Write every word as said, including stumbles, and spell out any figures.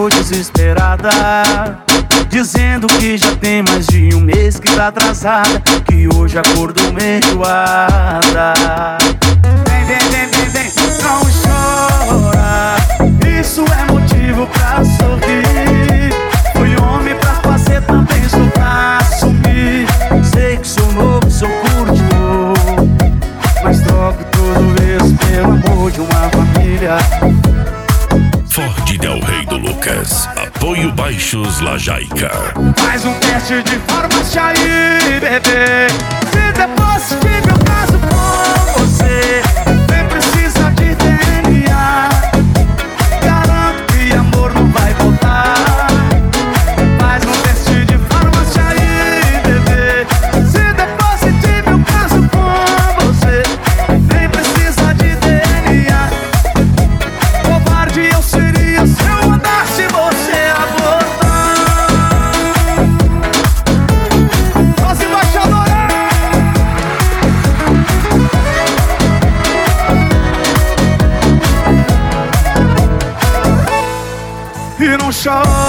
ligou desesperada, dizendo que já tem mais de um mês que tá atrasada, que hoje acordou menjoada. Vem, vem, vem, vem, vem, não chora, isso é motivo pra sorrir. Fui homem pra fazer, também sou pra assumir. Sei que sou novo, sou curtidor, mas troco tudo isso pelo amor de uma família. Ford Del Rey do Lucas, apoio Baixos Lajaica. Faz um teste de farmácia aí, bebê. Se der positivo eu caso com você, nem precisa de D N A. Garanto que amor não vai voltar. Faz um teste de farmácia aí, bebê. Se der positivo eu caso com você, nem precisa de D N A. Covarde eu seria se eu mandasse você abortar. Nossa embaixadora! E não chora,